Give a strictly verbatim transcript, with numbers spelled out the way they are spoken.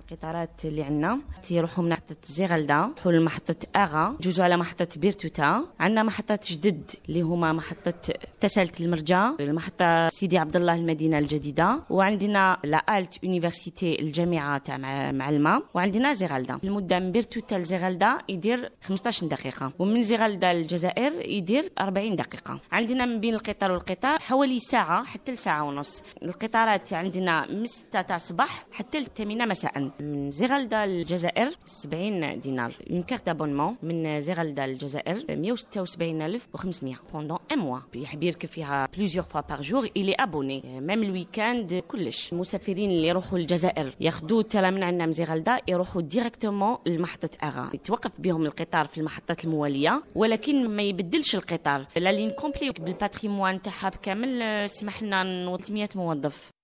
القطارات اللي عندنا تيروحوا من محطة زيغلدا يروحوا لمحطة أغا، يجوزوا على محطة بيرتوتا. عندنا محطات جدد اللي هما محطة تسالة المرجا، المحطة سيدي عبد الله المدينة الجديدة، وعندنا لا آلت يونيفرسيتي الجامعة تاع معلمة، وعندنا زيغلدا. المدة من بيرتوتا لزيغلدا يدير خمسطاش دقيقة، ومن زيغلدا للجزائر يدير أربعين دقيقة. عندنا من بين القطار والقطار حوالي ساعة حتى لساعة ونص. القطارات عندنا من ستة تاع الصباح حتى الثامنة مساء. من زيغلدا للجزائر سبعين دينار اون كارت ابونمون. من زيغلدا للجزائر مية وستة وسبعين ألف وخمسمية بوندون ان موا. يحب يركب فيها بليزيور فوا بار جور إلي ابوني ميم الويكاند كلش. المسافرين اللي يروحوا للجزائر ياخذوا ترى من عندنا من زيغلدا يروحوا ديريكتومون لمحطة أغا، يتوقف بهم القطار في المحطات الموالية ولكن ما يبدلش القطار. لا لين كومبلي بالباتريموان تاعها بكامل سمح لنا ثلاثمية موظف.